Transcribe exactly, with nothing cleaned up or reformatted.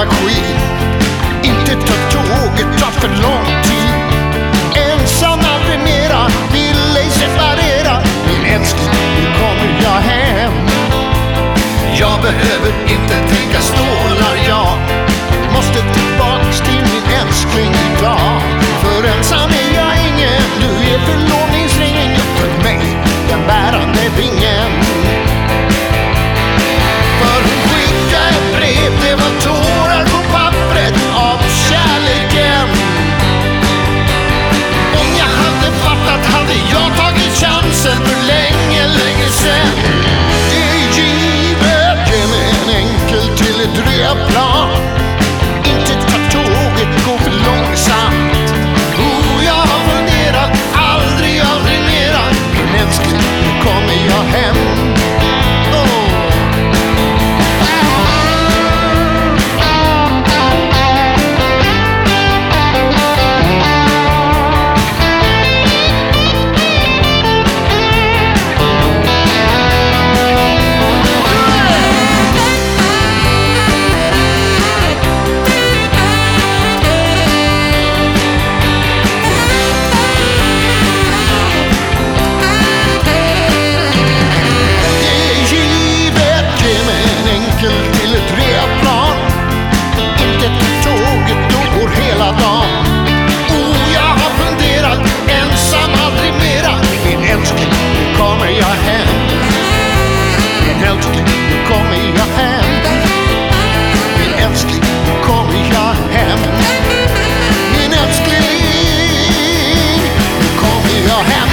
maskin. Inte ta tåget, tar för lång tid. Ensam aldrig mera, vill ej separera. Min älskling, nu kommer jag hem. Jag behöver inte tänka stålar, jag måste tillbaks till min älskling idag. För ensam är jag ingen, du är förlovningsringen. Jag för mig, den bärande vingen. För hon skickade ett brev, det var tårar på pappret av kärleken. Om jag hade fattat hade jag tagit chansen för länge, länge sen. Det är givet, ge mig en enkel till ett replan. Inte ta tåget, gå för långsamt. Oh, jag har funderat, aldrig, aldrig mera. Min älskling, nu kommer jag hem. Till ett replan. Inte ta tåget, då går hela dagen. Oh, jag har funderat, ensam aldrig mera. Min älskling, nu kommer jag hem. Min älskling, nu kommer jag hem. Min älskling, nu kommer jag hem. Min älskling, nu kommer jag hem.